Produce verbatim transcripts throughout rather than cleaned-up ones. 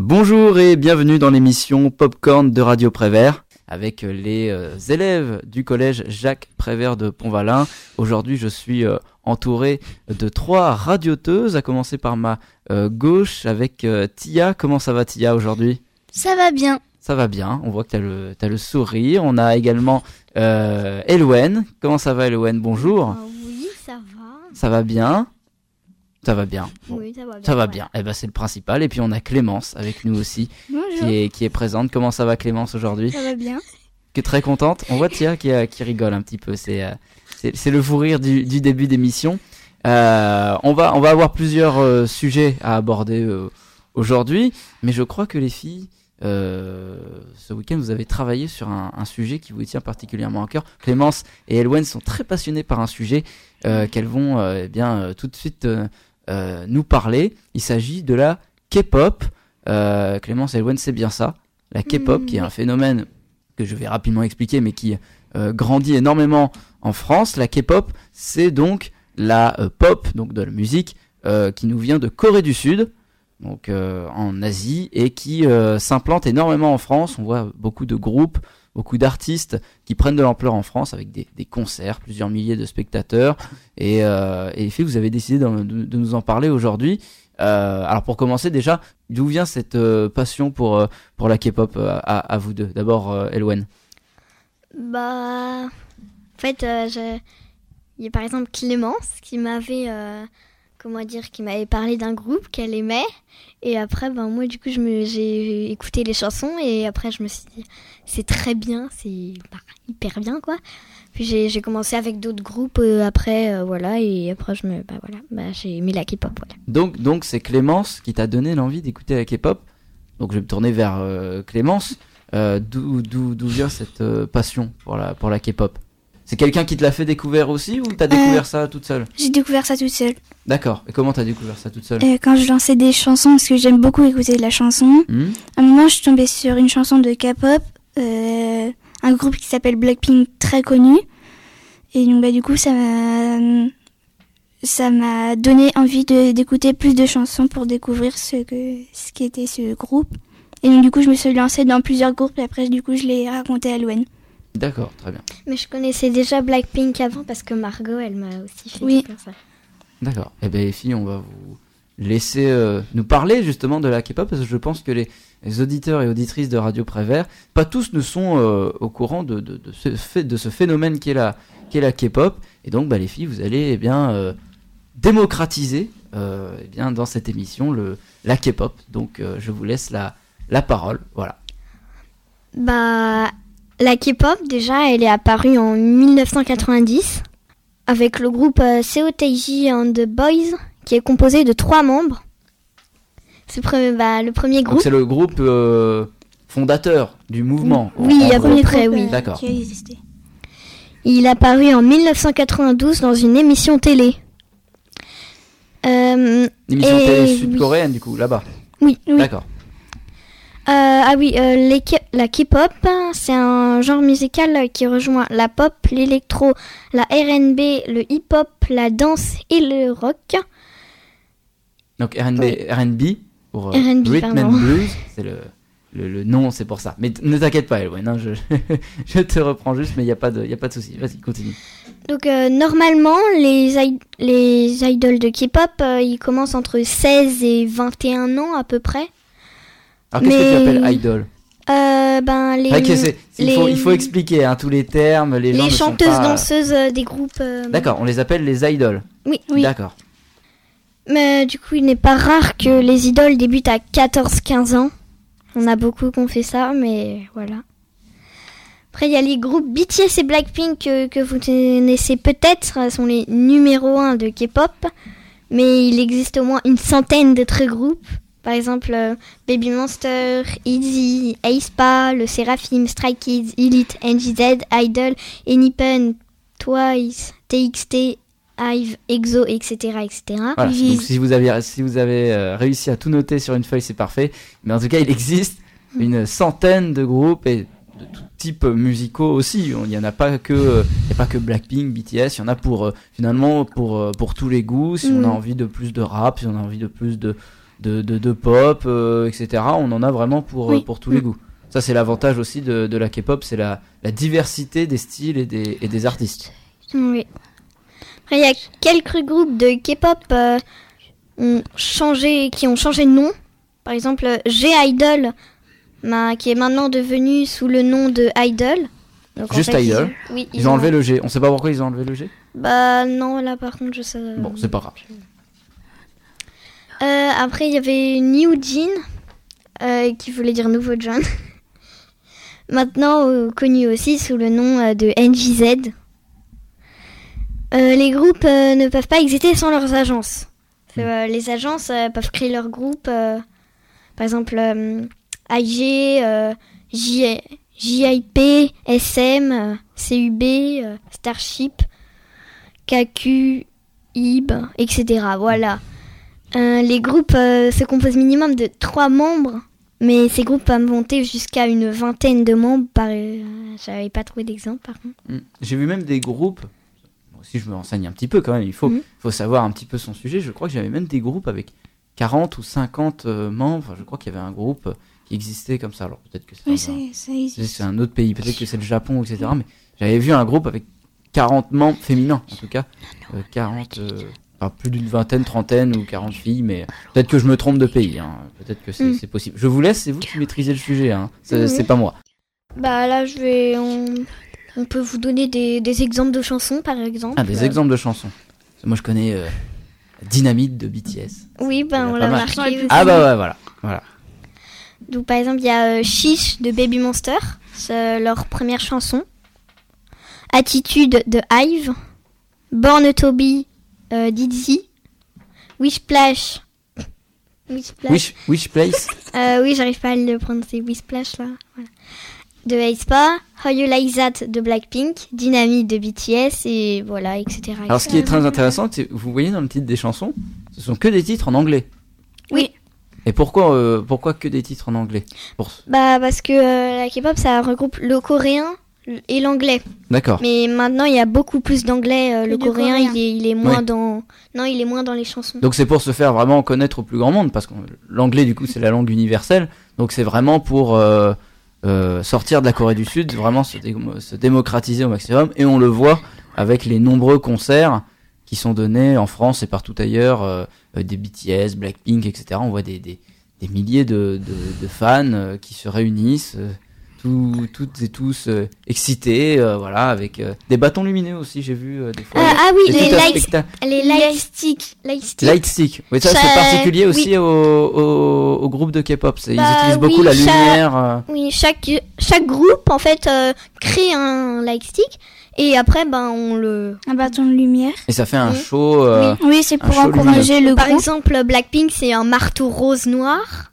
Bonjour et bienvenue dans l'émission Popcorn de Radio Prévert avec les euh, élèves du collège Jacques Prévert de Pont-Valin. Aujourd'hui, je suis euh, entouré de trois radioteuses, à commencer par ma euh, gauche avec euh, Tia. Comment ça va Tia aujourd'hui ? Ça va bien. Ça va bien, on voit que tu as le, t'as le sourire. On a également euh, Elouen. Comment ça va Elouen ? Bonjour. Euh, oui, ça va. Ça va bien ? Ça va bien. Bon. Oui, ça va bien. Ça va ouais. bien. Eh ben, c'est le principal. Et puis on a Clémence avec nous aussi, Bonjour. qui est, qui est présente. Comment ça va Clémence aujourd'hui ? Ça va bien. Qui est très contente. On voit Tia qui, euh, qui rigole un petit peu. C'est, euh, c'est, c'est le fou rire du, du début d'émission. Euh, on va, on va avoir plusieurs euh, sujets à aborder euh, aujourd'hui, mais je crois que les filles, euh, ce week-end, vous avez travaillé sur un, un sujet qui vous tient particulièrement à cœur. Clémence et Elouen sont très passionnées par un sujet euh, qu'elles vont euh, eh bien euh, tout de suite euh, euh, nous parler. Il s'agit de la K-pop. Euh, Clémence et Elouen, c'est bien ça. La K-pop, mmh. qui est un phénomène que je vais rapidement expliquer, mais qui euh, grandit énormément en France. La K-pop, c'est donc la euh, pop, donc de la musique, euh, qui nous vient de Corée du Sud, donc euh, en Asie, et qui euh, s'implante énormément en France. On voit beaucoup de groupes, beaucoup d'artistes qui prennent de l'ampleur en France avec des, des concerts, plusieurs milliers de spectateurs. Et, euh, et les filles, vous avez décidé de, de, de nous en parler aujourd'hui. Euh, alors pour commencer déjà, d'où vient cette euh, passion pour, euh, pour la K-pop euh, à, à vous deux ? D'abord, euh, Elouen. Bah, en fait, euh, je... il y a par exemple Clémence qui m'avait, euh, comment dire, qui m'avait parlé d'un groupe qu'elle aimait. Et après, ben moi, du coup, je me... j'ai écouté les chansons et après, je me suis dit, c'est très bien, c'est bah, hyper bien, quoi. Puis j'ai, j'ai commencé avec d'autres groupes euh, après, euh, voilà, et après, je me, bah, voilà, bah, j'ai aimé la K-pop, voilà. Donc, donc c'est Clémence qui t'a donné l'envie d'écouter la K-pop. Donc je vais me tourner vers euh, Clémence. Euh, d'où, d'où, d'où vient cette euh, passion pour la, pour la K-pop ? C'est quelqu'un qui te l'a fait découvrir aussi ou t'as découvert euh, ça toute seule ? J'ai découvert ça toute seule. D'accord. Et comment t'as découvert ça toute seule ? euh, Quand je lançais des chansons, parce que j'aime beaucoup écouter de la chanson. Mmh. À un moment, je suis tombée sur une chanson de K-pop, euh, un groupe qui s'appelle Blackpink, très connu. Et donc, bah, du coup, ça m'a, ça m'a donné envie de, d'écouter plus de chansons pour découvrir ce que, ce qu'était ce groupe. Et donc, du coup, je me suis lancée dans plusieurs groupes et après, du coup, je l'ai raconté à Elouen. D'accord, très bien. Mais je connaissais déjà Blackpink avant parce que Margot, elle m'a aussi fait oui. faire ça. D'accord. Eh bien, les filles, on va vous laisser euh, nous parler justement de la K-pop parce que je pense que les, les auditeurs et auditrices de Radio Prévert, pas tous ne sont euh, au courant de, de, de, ce fait, de ce phénomène qui est la, qui est la K-pop. Et donc, bah, les filles, vous allez eh bien, euh, démocratiser euh, eh bien, dans cette émission le, la K-pop. Donc, euh, je vous laisse la, la parole. Voilà. Bah... La K-pop, déjà, elle est apparue en dix-neuf cent quatre-vingt-dix avec le groupe euh, Seo Taiji and the Boys, qui est composé de trois membres. C'est pre- bah, le premier groupe. Donc c'est le groupe euh, fondateur du mouvement. Oui, à peu près, oui. D'accord. Qui a existé. Il est apparu en dix-neuf cent quatre-vingt-douze dans une émission télé. Euh, émission télé sud-coréenne, oui. Du coup, là-bas. Oui, oui. D'accord. Euh, ah oui, euh, les, la K-pop, c'est un genre musical qui rejoint la pop, l'électro, la R and B, le hip-hop, la danse et le rock. Donc R and B, oui. R and B pour euh, R and B, Rhythm pardon. and Blues, c'est le, le, le nom, c'est pour ça. Mais t- ne t'inquiète pas, Elouen, hein, je, je te reprends juste, mais il n'y a pas de, y a pas de souci. Vas-y, continue. Donc euh, normalement, les, i- les idoles de K-pop, euh, ils commencent entre seize et vingt et un ans à peu près. Alors, qu'est-ce mais... que tu appelles idol ? euh, ben, les, c'est c'est, il, les... faut, il faut expliquer hein, tous les termes. Les, gens les ne chanteuses, sont pas... danseuses euh, des groupes. Euh... D'accord, on les appelle les idoles. Oui, oui. D'accord. Mais du coup, il n'est pas rare que les idoles débutent à quatorze à quinze ans. On a beaucoup qui ont fait ça, mais voilà. Après, il y a les groupes B T S et Blackpink que, que vous connaissez peut-être. Ce sont les numéros un de K-pop. Mais il existe au moins une centaine d'autres groupes. Par exemple, euh, Baby Monster, ITZY, aespa, le Seraphim, Stray Kids, Elite, N J Z, Idol, Enipen, Twice, T X T, Hive, EXO, et cetera, et cetera. Voilà, donc si vous avez, si vous avez euh, réussi à tout noter sur une feuille, c'est parfait. Mais en tout cas, il existe mmh. une centaine de groupes et de tout type musicaux aussi. Il n'y en a pas que, euh, il n'y a pas que Blackpink, B T S. Il y en a pour euh, finalement pour euh, pour tous les goûts. Si mmh. on a envie de plus de rap, si on a envie de plus de de, de, de pop, euh, et cetera. On en a vraiment pour, Oui. euh, pour tous les goûts. Ça, c'est l'avantage aussi de, de la K-pop, c'est la, la diversité des styles et des, et des artistes. Oui. Après, il y a quelques groupes de K-pop euh, ont changé, qui ont changé de nom. Par exemple, G-Idol, bah, qui est maintenant devenu sous le nom de Idol. Donc, en Juste fait, Idol. Ils, oui, Ils ont enlevé le G. On sait pas pourquoi ils ont enlevé le G. Bah non, là par contre, je sais. Bon, c'est pas grave. Euh, après, il y avait New Jean, euh, qui voulait dire nouveau John. Maintenant euh, connu aussi sous le nom euh, de N J Z. Euh, les groupes euh, ne peuvent pas exister sans leurs agences. C'est, euh, les agences euh, peuvent créer leurs groupes, euh, par exemple euh, I G, euh, J- J I P, S M, euh, C U B, euh, Starship, K Q, I B, et cetera. Voilà. Euh, les groupes euh, se composent minimum de trois membres. Mais ces groupes peuvent monter jusqu'à une vingtaine de membres. Par... Euh, j'avais pas trouvé d'exemple par contre. Mm. J'ai vu même des groupes, moi aussi je me renseigne un petit peu quand même, il faut, Mhm. faut savoir un petit peu son sujet. Je crois que j'avais même des groupes avec quarante ou cinquante euh, membres. Enfin, je crois qu'il y avait un groupe euh, qui existait comme ça. Alors peut-être que c'est, Oui, un, ça, ça c'est, existe. c'est un autre pays, peut-être que c'est le Japon, et cetera. Mais j'avais vu un groupe avec quarante membres féminins en tout cas. Euh, quarante... Euh... Enfin, plus d'une vingtaine, trentaine ou quarante filles, mais peut-être que je me trompe de pays, hein. Peut-être que c'est, Mm. c'est possible. Je vous laisse, c'est vous qui maîtrisez le sujet, hein. c'est, Oui. c'est pas moi. Bah là, je vais. On, on peut vous donner des, des exemples de chansons par exemple. Ah, des Euh, exemples de chansons. Moi je connais euh, Dynamite de B T S. Oui, bah Il y on a l'a pas mal. marqué. aussi. Ah bah ouais, voilà. voilà. Donc par exemple, il y a euh, Chiche de Baby Monster, c'est leur première chanson. Attitude de Hive. Born to be euh, Dizzy. Wishplash. Wishplash. Wish, Wish Place. Euh, oui, j'arrive pas à le prononcer. Wishplash là. Voilà. De aespa. How You Like That de Blackpink. Dynamite de B T S et voilà, et cetera. Alors ce qui est très intéressant, c'est vous voyez dans le titre des chansons, ce sont que des titres en anglais. Oui. Et pourquoi, euh, pourquoi que des titres en anglais? Pour... Bah parce que euh, la K-pop ça regroupe le coréen et l'anglais. D'accord. Mais maintenant il y a beaucoup plus d'anglais. euh, le de coréen, coréen. il est il est moins Oui. dans non il est moins dans les chansons. Donc c'est pour se faire vraiment connaître au plus grand monde, parce que l'anglais du coup c'est la langue universelle, donc c'est vraiment pour euh, euh, sortir de la Corée du Sud, vraiment se, dé- se démocratiser au maximum, et on le voit avec les nombreux concerts qui sont donnés en France et partout ailleurs, euh, euh, des B T S, Blackpink, et cetera. On voit des, des, des milliers de, de, de fans euh, qui se réunissent, euh, tout, toutes et tous euh, excités, euh, voilà, avec euh, des bâtons lumineux aussi, j'ai vu euh, des fois. Ah, ah oui, C'est les tout un light, spectacle. les light sticks, light sticks. Light stick. Oui, ça, Ça, c'est particulier aussi oui. au, au, au groupe de K-pop. C'est, Bah, ils utilisent beaucoup oui, la ça- lumière. euh. Oui, chaque chaque groupe en fait euh, crée un light stick et après ben on le Un bâton de lumière. Et ça fait un Oui. show. euh, Oui, c'est Un pour show encourager le Par groupe. exemple, Blackpink, c'est un marteau rose noir.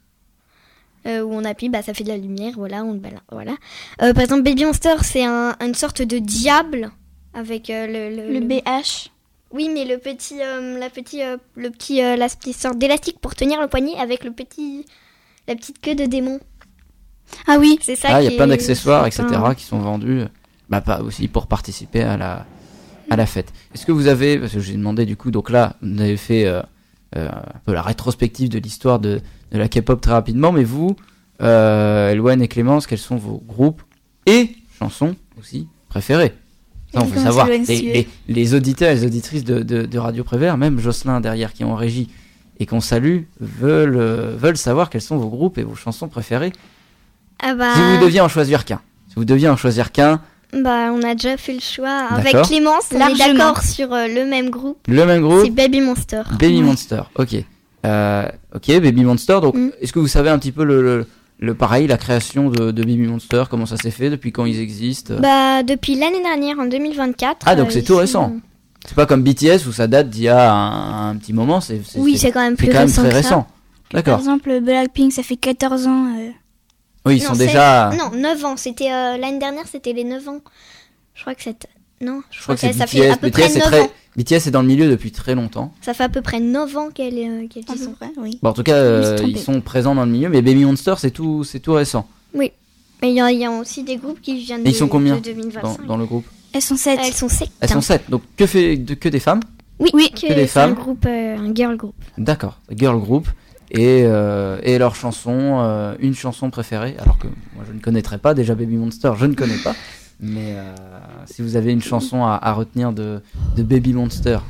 Euh, où on appuie, bah, ça fait de la lumière, voilà. On, bah, là, voilà. Euh, par exemple, Baby Monster, c'est un, une sorte de diable avec euh, le, le, Le le- B H. Oui, mais le petit, euh, la petit, euh, le petit, euh, la petite sorte d'élastique pour tenir le poignet avec le petit, la petite queue de démon. Ah oui. C'est ça. Ah, il y qui a plein est- d'accessoires, c'est et cetera, un- qui sont vendus. Bah, pas aussi pour participer à la à la fête. Est-ce que vous avez, parce que j'ai demandé du coup, donc là, vous avez fait euh, euh, un peu la rétrospective de l'histoire de, de la K-pop très rapidement, mais vous, euh, Eloane et Clémence, quels sont vos groupes et chansons aussi préférés? Ça, on Oui, veut comment savoir. c'est Les, loin, les, les auditeurs et les auditrices de, de, de Radio Prévert, même Jocelyn derrière qui est en régie et qu'on salue, veulent, euh, veulent savoir quels sont vos groupes et vos chansons préférées. Ah bah, Si vous deviez en choisir qu'un. Si vous deviez en choisir qu'un, bah, on a déjà fait le choix. Avec D'accord. Clémence, on est Largement. d'accord sur euh, le même groupe. le même groupe. C'est Baby Monster. Baby Monster, ok. Euh, ok, Baby Monster, donc Mm. est-ce que vous savez un petit peu le, le, le pareil, la création de, de Baby Monster, comment ça s'est fait, depuis quand ils existent? Bah, depuis l'année dernière, en deux mille vingt-quatre. Ah, donc euh, c'est ils tout sont- récent. C'est pas comme B T S où ça date d'il y a un, un petit moment, c'est, c'est, Oui, c'est, c'est quand même c'est plus quand même récent très que ça. récent. Par D'accord. exemple, Blackpink, ça fait quatorze ans. euh. Oui, ils Non, sont c'est- déjà... Non, neuf ans. C'était euh, l'année dernière, c'était les neuf ans. Je crois que c'est. Non, je, Je crois que que c'est ça B fait T S. à peu B T S près est neuf très... ans. B T S est dans le milieu depuis très longtemps. Ça fait à peu près neuf ans qu'elle est, euh, qu'elle À y peu sont. près, oui. Bon, en tout cas, Je me euh, suis ils trompée. sont présents dans le milieu, mais Baby Monster, c'est tout, c'est tout récent. Mais il y, a- il y a aussi des groupes qui viennent Et ils de, sont combien de deux mille Dans, vingt-cinq. dans le groupe. Elles sont sept. Elles sont sept. Elles sont sept, donc que, fait, de, que des femmes? Oui, Oui, que que des c'est un femmes. groupe, euh, un girl group. D'accord, girl group. et, euh, et leur chanson, euh, une chanson préférée. Alors que moi je ne connaîtrais pas, déjà Baby Monster, je ne connais pas. Mais euh, si vous avez une chanson à, à retenir de, de Baby Monster.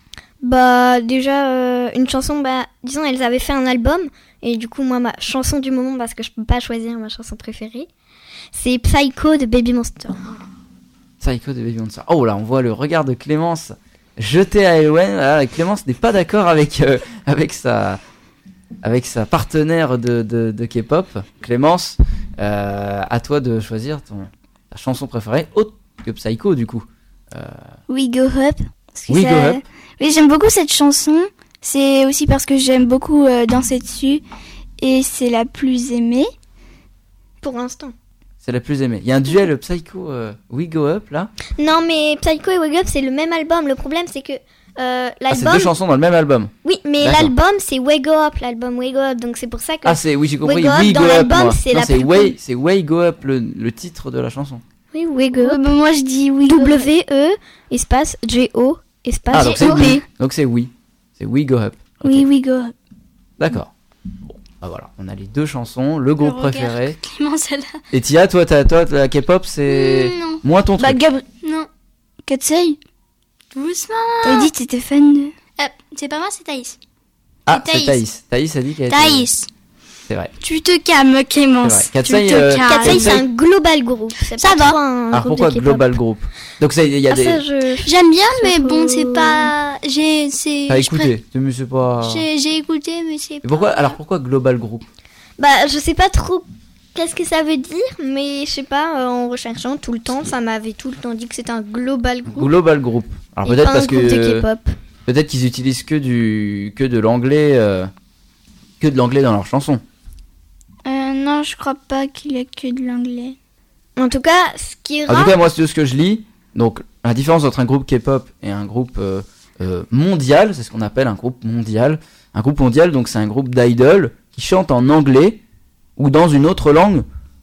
Bah déjà euh, une chanson, bah disons elles avaient fait un album et du coup moi ma chanson du moment, parce que je peux pas choisir ma chanson préférée, c'est Psycho de Baby Monster. Psycho de Baby Monster. Oh là, on voit le regard de Clémence jeté à Elwen. Ah, Clémence n'est pas d'accord avec euh, avec sa avec sa partenaire de de, de K-pop. Clémence, euh, à toi de choisir ton ta chanson préférée autre que Psycho du coup. Euh... We Go Up. Parce que We ça... Go Up. Oui, j'aime beaucoup cette chanson. C'est aussi parce que j'aime beaucoup euh, danser dessus et c'est la plus aimée. Pour l'instant. C'est la plus aimée. Il y a un duel Psycho euh, We Go Up là. Non mais Psycho et Wake Up c'est le même album. Le problème c'est que euh, l'album. Ah, c'est deux chansons dans le même album. Oui, mais D'accord. l'album c'est We Go Up, l'album We Go Up, donc c'est pour ça que. Ah c'est oui j'ai compris. We Go Up, We dans Go Up. l'album, Moi. c'est Non, la c'est plus Way cool. c'est Way Go Up le, le titre de la chanson. Oui, We Go Ouais, Up. bah, moi je dis We Go Up. W E espace G O espace Ah donc c'est G O P. oui. Donc c'est oui. C'est We Go Up. Ok. Oui, We Go Up. D'accord. Bon, bah voilà, on a les deux chansons, le groupe regard. préféré. Clément, celle-là. Et Tia, toi, t'as, toi, la K-pop, c'est Mm, non. moins ton Bah, truc. Gab... Non. Katsei, Doucement. t'avais dit que t'étais fan de... Euh, c'est pas moi, c'est Thaïs. Ah, c'est c'est Thaïs. Thaïs. Thaïs a dit qu'elle était... Thaïs. C'est vrai. Tu te calmes, Clémence. C'est vrai. Tu Katsei, te euh, calmes. Katsei, c'est Katsei- un global groupe. C'est Ça pas va. trop un Alors groupe pourquoi de K-pop. Global Group? Donc ça, il y a Ah, des... ça, je... J'aime bien, mais C'est bon, trop- c'est pas. J'ai. C'est. T'as je pré- écouté, tu me sais pas... J'ai j'ai écouté, mais c'est. Et pas- pourquoi, alors pourquoi Global Group? Bah, je sais pas trop qu'est-ce que ça veut dire, mais je sais pas, euh, en recherchant tout le temps, ça m'avait tout le temps dit que c'était un global group. Global Group. Alors et peut-être pas parce un groupe de que... K-pop. Peut-être qu'ils utilisent que du... que de l'anglais... euh, que de l'anglais dans leurs chansons. Euh, non, je crois pas qu'il y a que de l'anglais. En tout cas, ce qui est En rare, tout cas, moi, c'est de ce que je lis. Donc, la différence entre un groupe K-pop et un groupe euh, euh, mondial, c'est ce qu'on appelle un groupe mondial. Un groupe mondial, donc, c'est un groupe d'idoles qui chantent en anglais ou dans une autre langue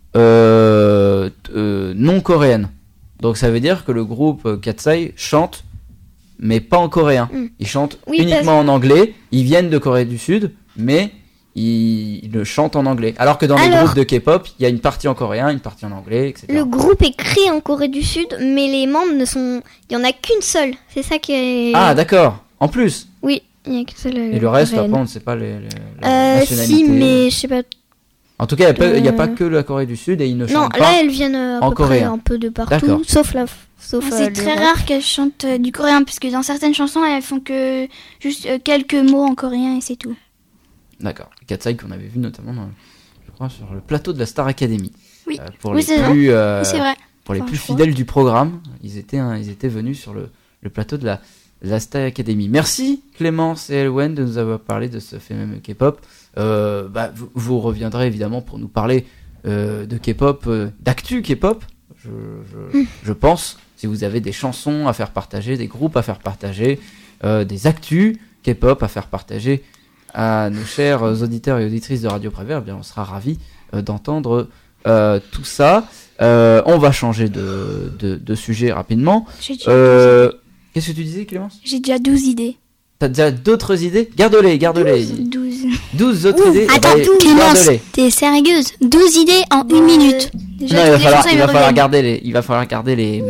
euh, euh, non coréenne. Donc, ça veut dire que le groupe euh, Katsei chante, mais pas en coréen. Mm. Ils chantent Oui, uniquement en anglais. Ils viennent de Corée du Sud, mais ils, ils le chantent en anglais. Alors que dans les Alors- groupes de K-pop, il y a une partie en coréen, une partie en anglais, et cetera. le groupe est créé en Corée du Sud, mais les membres ne sont... Il y en a qu'une seule. C'est ça qui est... Ah, d'accord. En plus. Oui, il y a qu'une seule. Et le reste, après, on ne sait pas les, les, la Euh, nationalité. si, mais je sais pas. En tout cas, il n'y a, Euh, pas que la Corée du Sud et ils ne Non, chantent là, pas. elles viennent euh, à en peu près coréen. un peu de D'accord. partout, sauf la... Sauf, C'est euh, très l'Europe. rare qu'elles chantent euh, du coréen, parce que dans certaines chansons, elles font que juste euh, quelques mots en coréen et c'est tout. D'accord. Les Katsai qu'on avait vu notamment, dans, je crois, sur le plateau de la Star Academy. Oui. Euh, pour Oui, les c'est vrai. plus, euh, C'est vrai. pour les Enfin, plus je crois. fidèles du programme, ils étaient, hein, ils étaient venus sur le, le plateau de la, de la Star Academy. Merci Clémence et Elwen de nous avoir parlé de ce phénomène K-pop. Euh, bah, vous, vous reviendrez évidemment pour nous parler euh, de K-pop, euh, d'actu K-pop, je, je, Mm. je pense. Si vous avez des chansons à faire partager, des groupes à faire partager, euh, des actus K-pop à faire partager à nos chers auditeurs et auditrices de Radio Prévert, eh bien on sera ravis euh, d'entendre euh, tout ça. Euh, on va changer de, de, de sujet rapidement. J'ai déjà, Euh, Qu'est-ce que tu disais, Clémence? j'ai déjà douze idées. T'as déjà d'autres idées? Garde-les, garde-les. douze. douze autres Ouh, idées. Eh attends, ben, Clémence. garde-les. T'es sérieuse? douze idées en une Euh, minute. Déjà, Non, il va toutes les falloir, chansons, il elles va me falloir reviennent. garder les, il va falloir garder les,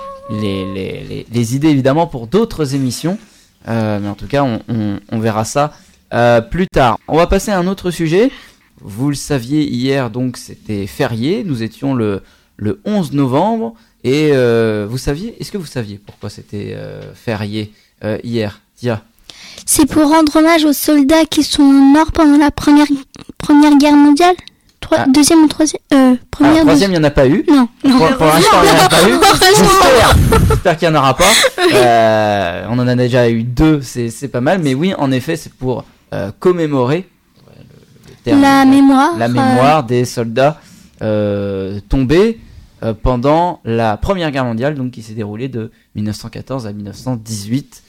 les, les, les, les idées évidemment pour d'autres émissions. Euh, mais en tout cas, on, on, on verra ça euh, plus tard. On va passer à un autre sujet. Vous le saviez hier, donc c'était férié. Nous étions le, le onze novembre. Et euh, vous saviez, est-ce que vous saviez pourquoi c'était euh, férié euh, hier? Tia. C'est pour rendre hommage aux soldats qui sont morts pendant la première, première guerre mondiale. Trois- Ah. Deuxième ou troisième euh, Ah, Première, troisième, il n'y en a pas eu. deuxi- Non, non. Pour, pour l'instant, il n'y en a pas eu. J'espère, j'espère qu'il n'y en aura pas. Euh, on en a déjà eu deux, c'est, c'est pas mal. Mais oui, en effet, c'est pour euh, commémorer ouais, le, le terme, La euh, mémoire. la euh, mémoire des soldats euh, tombés euh, pendant la Première Guerre mondiale, donc qui s'est déroulée de dix-neuf cent quatorze à dix-neuf cent dix-huit.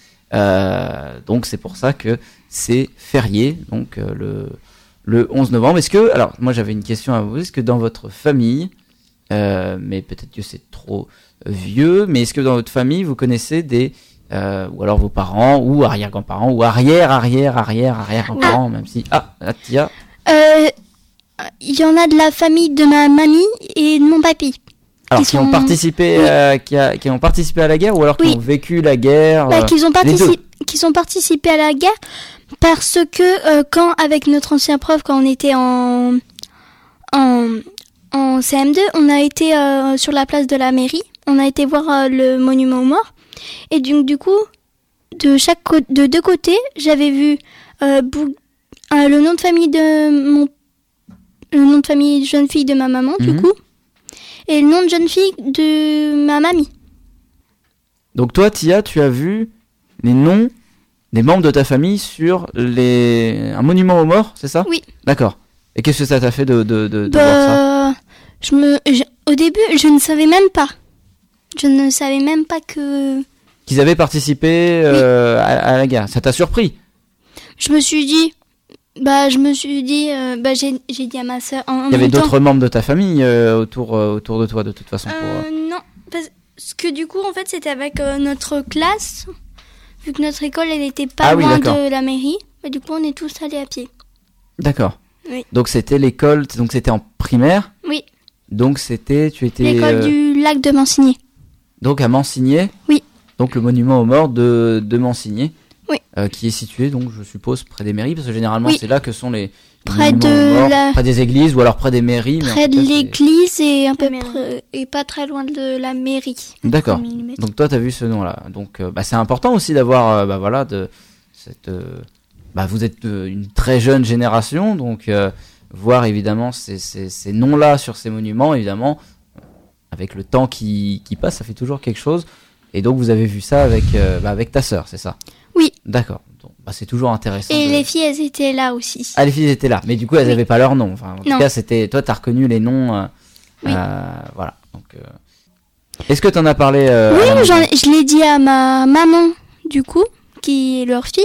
Euh, donc c'est pour ça que c'est férié, donc euh, le, le onze novembre. Est-ce que, alors moi j'avais une question à vous, est-ce que dans votre famille, euh, mais peut-être que c'est trop vieux, mais est-ce que dans votre famille vous connaissez des euh, ou alors vos parents, ou arrière-grands-parents, ou arrière-arrière-arrière-arrière-arrière-grands-parents, même si... Ah, là, Tia. Euh, il y en a de la famille de ma mamie et de mon papy. Alors, qui qui sont- ont participé, Oui. euh, qui, a, qui ont participé à la guerre, ou alors qui Oui. ont vécu la guerre Bah, euh, qu'ils ont les deux. partici- qu'ils ont participé à la guerre parce que euh, quand avec notre ancien prof quand on était en en en C M deux, on a été euh, sur la place de la mairie, on a été voir euh, le monument aux morts et donc du coup de chaque cô- de deux côtés, j'avais vu euh, Bou- euh, le nom de famille de mon le nom de famille de jeune fille de ma maman du Mhm. coup et le nom de jeune fille de ma mamie. Donc toi, Tia, tu as vu les noms des membres de ta famille sur les... un monument aux morts, c'est ça? Oui. D'accord. Et qu'est-ce que ça t'a fait de, de, de, de voir ça? Bah, je me, je- au début, je ne savais même pas. Je ne savais même pas que. Qu'ils avaient participé euh, à, à la guerre. Ça t'a surpris? Je me suis dit, bah, je me suis dit, euh, bah, j'ai, j'ai dit à ma sœur. En, en Il y avait même temps- d'autres membres de ta famille euh, autour, euh, autour de toi, de toute façon. Pour, euh, Euh, non, parce que du coup, en fait, c'était avec euh, notre classe. Vu que notre école, elle était pas Ah oui, loin d'accord. de la mairie. Bah, du coup, on est tous allés à pied. D'accord. Oui. Donc c'était l'école, donc c'était en primaire. Oui. Donc c'était, tu étais L'école euh, du lac de Mansigny. donc à Mansigné. Oui. Donc le monument aux morts de, de Mansigné. Oui. Euh, qui est situé, donc je suppose, près des mairies, parce que généralement Oui. c'est là que sont les, les Près monuments de aux morts, la- près des églises ou alors près des mairies. mais en Près tout de cas, c'est- l'église et un peu La mairie. près- et pas très loin de la mairie. D'accord. Un millimètre. Donc toi, tu as vu ce nom-là. Donc euh, bah, c'est important aussi d'avoir, euh, bah voilà, de cette. euh, bah vous êtes euh, une très jeune génération, donc euh, voir évidemment ces, ces, ces noms-là sur ces monuments, évidemment, euh, avec le temps qui, qui passe, ça fait toujours quelque chose. Et donc vous avez vu ça avec, euh, bah, avec ta sœur, c'est ça? Oui. D'accord. Donc, bah, c'est toujours intéressant. Et de- les filles, elles étaient là aussi. Ah, les filles étaient là, mais du coup elles Oui. n'avaient pas leur nom. Enfin, en tout Non. cas, c'était toi, t'as reconnu les noms. euh, Oui. euh, voilà. Donc, euh, est-ce que t'en as parlé euh, à la Oui, maman j'en ai- je l'ai dit à ma maman, du coup, qui est leur fille.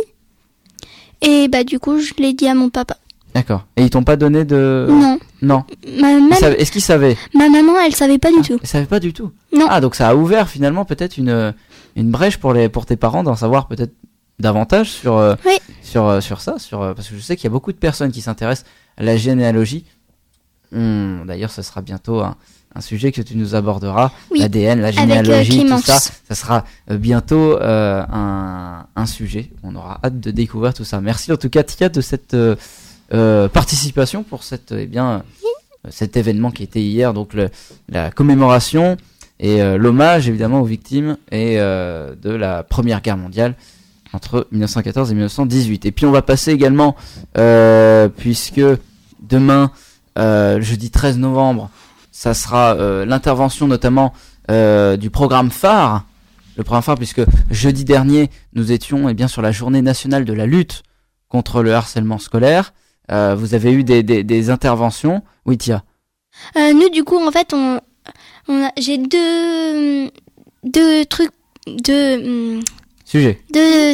Et bah, du coup, je l'ai dit à mon papa. D'accord. Et ils t'ont pas donné de. Non. Non. Ma, Ils même, savaient- Est-ce qu'ils savaient? ma maman, elle savait pas du tout. Ils savaient pas du tout. Non. Ah, donc ça a ouvert finalement peut-être une, une brèche pour, les, pour tes parents d'en savoir peut-être davantage sur, euh, Oui. sur, euh, sur ça. Sur, euh, parce que je sais qu'il y a beaucoup de personnes qui s'intéressent à la généalogie. Hum, D'ailleurs, ce sera bientôt un, un sujet que tu nous aborderas. Oui. L'A D N, la Avec, euh, généalogie, tout Clémence. ça. Ça sera euh, bientôt euh, un, un sujet. On aura hâte de découvrir tout ça. Merci en tout cas, Tia, de cette euh, euh, participation pour cette, eh bien, euh, cet événement qui était hier, donc le, la commémoration et euh, l'hommage évidemment aux victimes et euh, de la Première Guerre mondiale entre mille neuf cent quatorze et mille neuf cent dix-huit. Et puis on va passer également, euh, puisque demain, euh, jeudi treize novembre, ça sera euh, l'intervention notamment euh, du programme phare, le programme phare, puisque jeudi dernier, nous étions eh bien, sur la journée nationale de la lutte contre le harcèlement scolaire. Euh, vous avez eu des, des, des interventions. Oui, Tia. Euh, nous, du coup, en fait, on, on a, j'ai deux, deux trucs, deux, hum, Sujet. deux,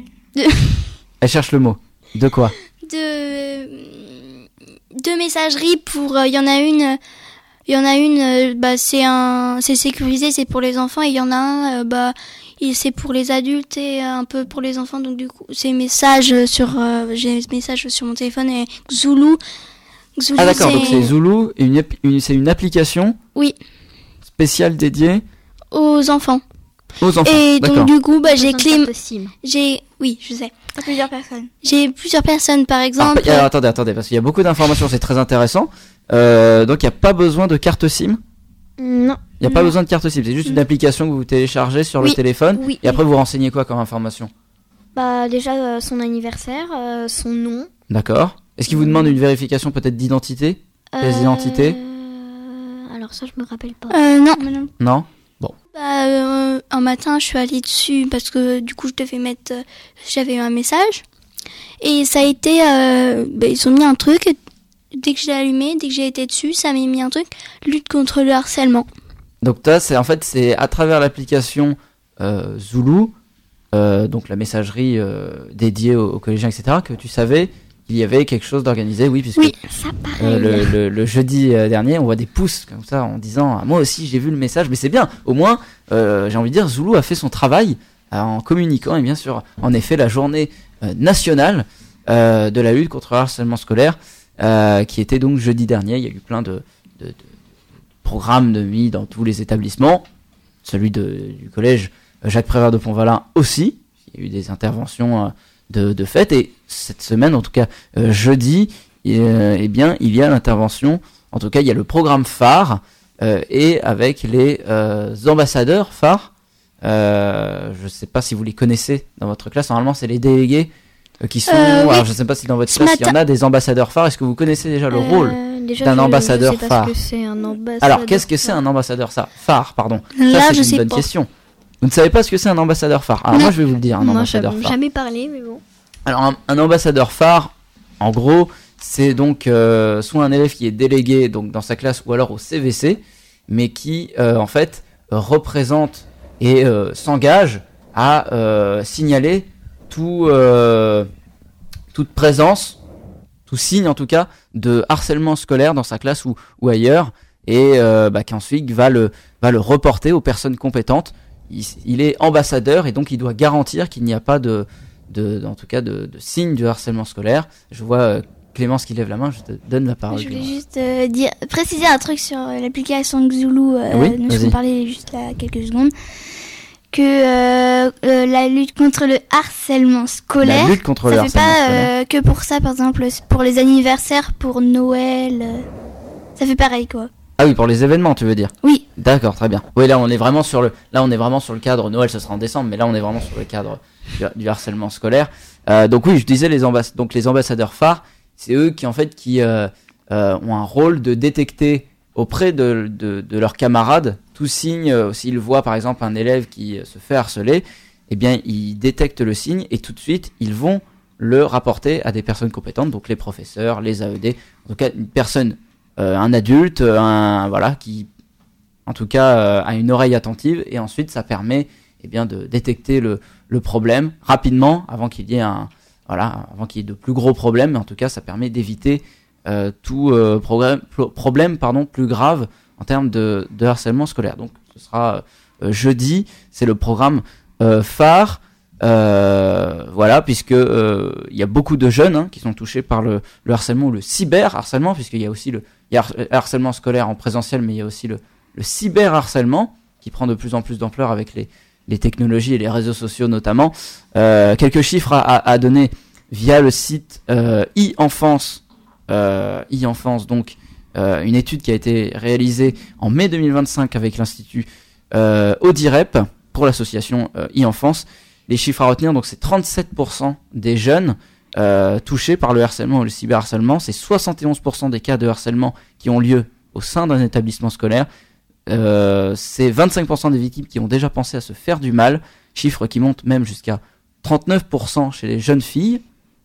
Elle cherche le mot. De quoi? deux, deux messageries pour, il y en a une, il y en a une, euh, bah, c'est un, c'est sécurisé, c'est pour les enfants, et il y en a un, euh, bah, il- c'est pour les adultes et un peu pour les enfants, donc du coup, c'est message sur, euh, j'ai ce message sur mon téléphone et Zulu. Zulu, Ah d'accord, donc c'est Zulu, et une, app- une- c'est une application Oui. spéciale dédiée aux enfants. aux enfants. Et D'accord. donc du coup, bah, j'ai Besoin de Clém, carte SIM. j'ai, oui, je sais. Plusieurs personnes. J'ai plusieurs personnes, par Alors, exemple. pa- alors, attendez, attendez, parce qu'il y a beaucoup d'informations, c'est très intéressant. Euh, donc il n'y a pas besoin de carte SIM. Non. Il n'y a pas Non. besoin de carte SIM, c'est juste une Non. application que vous téléchargez sur le Oui. téléphone. Oui. Et après vous renseignez quoi comme information? Bah déjà euh, son anniversaire, euh, son nom. D'accord. Est-ce qu'il vous demande une vérification peut-être d'identité? Pièce d'identité. Euh, Alors ça je me rappelle pas. Euh, non. Non? Bah, euh, un matin, je suis allée dessus parce que du coup, je devais mettre. euh, J'avais eu un message. Et ça a été. Euh, bah, ils ont mis un truc. Et dès que je l'ai allumé, dès que j'ai été dessus, ça m'a mis un truc. Lutte contre le harcèlement. Donc toi, c'est en fait c'est à travers l'application euh, Zulu, euh, donc la messagerie euh, dédiée aux, aux collégiens, et cetera, que tu savais qu'il y avait quelque chose d'organisé, oui, puisque Oui. Ça pareil. euh, le, le, le jeudi euh, dernier, on voit des pouces comme ça en disant ah, moi aussi j'ai vu le message, mais c'est bien. Au moins, euh, j'ai envie de dire, Zulu a fait son travail en communiquant et bien sûr, en effet, la journée euh, nationale euh, de la lutte contre le harcèlement scolaire, euh, qui était donc jeudi dernier. Il y a eu plein de, de, de programmes de mis dans tous les établissements, celui de, du collège Jacques Prévert de Pont-Valin aussi. Il y a eu des interventions euh, de, de fait, et cette semaine, en tout cas euh, jeudi, euh, eh bien, il y a l'intervention, en tout cas, il y a le programme phare, euh, et avec les euh, ambassadeurs phares. Euh, je ne sais pas si vous les connaissez dans votre classe. Normalement, c'est les délégués euh, qui sont. Euh, oui. Alors, je ne sais pas si dans votre Ce classe, il y en matin- a des ambassadeurs phares. Est-ce que vous connaissez déjà le Euh, rôle déjà, d'un je- ambassadeur je sais pas phare. ce que c'est un ambassadeur. Alors, qu'est-ce que c'est un ambassadeur ça phare pardon. Là, Ça, c'est je une sais bonne pas. question. Vous ne savez pas ce que c'est un ambassadeur phare. Alors, Non. moi, je vais vous le dire, un Moi, ambassadeur j'avais phare. jamais parlé, mais bon. Alors, un, un ambassadeur phare, en gros, c'est donc euh, soit un élève qui est délégué donc dans sa classe ou alors au C V C, mais qui, euh, en fait, euh, représente et euh, s'engage à euh, signaler tout, euh, toute présence, tout signe en tout cas, de harcèlement scolaire dans sa classe ou, ou ailleurs, et euh, bah, qu'ensuite va le, va le reporter aux personnes compétentes. Il, il est ambassadeur et donc il doit garantir qu'il n'y a pas de, de, en tout cas de, de signe de harcèlement scolaire. Je vois euh, Clémence qui lève la main, je te donne la parole. Je voulais Clémence. juste euh, dire, préciser un truc sur euh, l'application Xulu, euh, Oui, dont vas-y. on parlait juste là quelques secondes, que euh, euh, la lutte contre le harcèlement scolaire, La lutte contre le ça fait harcèlement pas scolaire. euh, que pour ça, par exemple, pour les anniversaires, pour Noël, euh, ça fait pareil quoi. Ah oui, pour les événements, tu veux dire. Oui. D'accord, très bien. Oui, là on est vraiment sur le, là on est vraiment sur le cadre. Noël, ce sera en décembre, mais là on est vraiment sur le cadre du, du harcèlement scolaire. Euh, donc oui, je disais les ambass- donc les ambassadeurs phares, c'est eux qui en fait qui euh, euh, ont un rôle de détecter auprès de, de, de leurs camarades tout signe. Euh, s'ils voient par exemple un élève qui euh, se fait harceler, eh bien ils détectent le signe et tout de suite ils vont le rapporter à des personnes compétentes, donc les professeurs, les A E D, en tout cas une personne. Euh, un adulte, un voilà, qui, en tout cas, euh, a une oreille attentive, et ensuite ça permet, eh bien, de détecter le, le problème rapidement, avant qu'il y ait un, voilà, avant qu'il y ait de plus gros problèmes. Mais en tout cas, ça permet d'éviter euh, tout euh, problème, problème, pardon, plus grave en termes de, de harcèlement scolaire. Donc, ce sera euh, jeudi, c'est le programme euh, phare. Euh, voilà, puisque euh, il y a beaucoup de jeunes hein, qui sont touchés par le, le harcèlement ou le cyberharcèlement, puisqu'il y a aussi le, il y a le harcèlement scolaire en présentiel, mais il y a aussi le, le cyberharcèlement qui prend de plus en plus d'ampleur avec les, les technologies et les réseaux sociaux notamment. Euh, quelques chiffres à, à, à donner via le site euh, e-enfance, euh, e-enfance donc euh, une étude qui a été réalisée en mai deux mille vingt-cinq avec l'institut euh, Audirep pour l'association euh, e-enfance. Les chiffres à retenir, donc c'est trente-sept pour cent des jeunes euh, touchés par le harcèlement ou le cyberharcèlement. C'est soixante et onze pour cent des cas de harcèlement qui ont lieu au sein d'un établissement scolaire. Euh, c'est vingt-cinq pour cent des victimes qui ont déjà pensé à se faire du mal. Chiffre qui monte même jusqu'à trente-neuf pour cent chez les jeunes filles.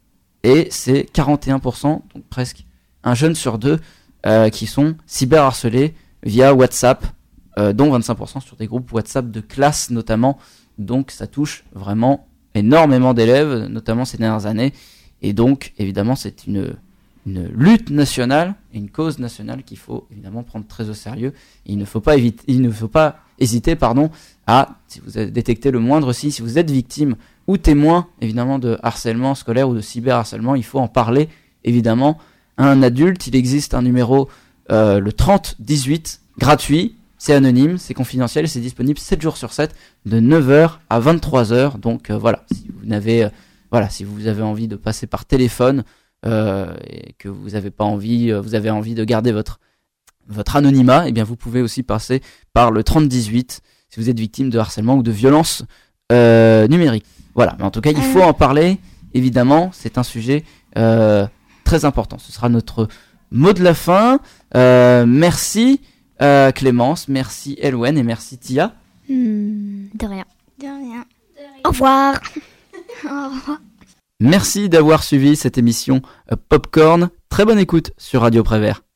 Et c'est quarante et un pour cent, donc presque un jeune sur deux, euh, qui sont cyberharcelés via WhatsApp, euh, dont vingt-cinq pour cent sur des groupes WhatsApp de classe notamment. Donc ça touche vraiment énormément d'élèves, notamment ces dernières années. Et donc, évidemment, c'est une, une lutte nationale et une cause nationale qu'il faut évidemment prendre très au sérieux. Et il ne faut pas, éviter, il ne faut pas hésiter pardon, à, si vous avez détecté le moindre signe, si vous êtes victime ou témoin évidemment de harcèlement scolaire ou de cyberharcèlement, il faut en parler évidemment à un adulte. Il existe un numéro, euh, le trente dix-huit, gratuit. C'est anonyme, c'est confidentiel et c'est disponible sept jours sur sept de neuf heures à vingt-trois heures. Donc euh, voilà, si vous n'avez euh, voilà, si vous avez envie de passer par téléphone euh, et que vous avez pas envie euh, vous avez envie de garder votre votre anonymat, eh bien vous pouvez aussi passer par le trente dix-huit si vous êtes victime de harcèlement ou de violence euh, numérique. Voilà, mais en tout cas, il faut en parler évidemment, c'est un sujet euh, très important. Ce sera notre mot de la fin. Euh, merci Euh, Clémence, merci Elwen et merci Tia. Hmm, de rien. De rien. Au revoir. Au revoir. Merci d'avoir suivi cette émission euh, Popcorn. Très bonne écoute sur Radio Prévert.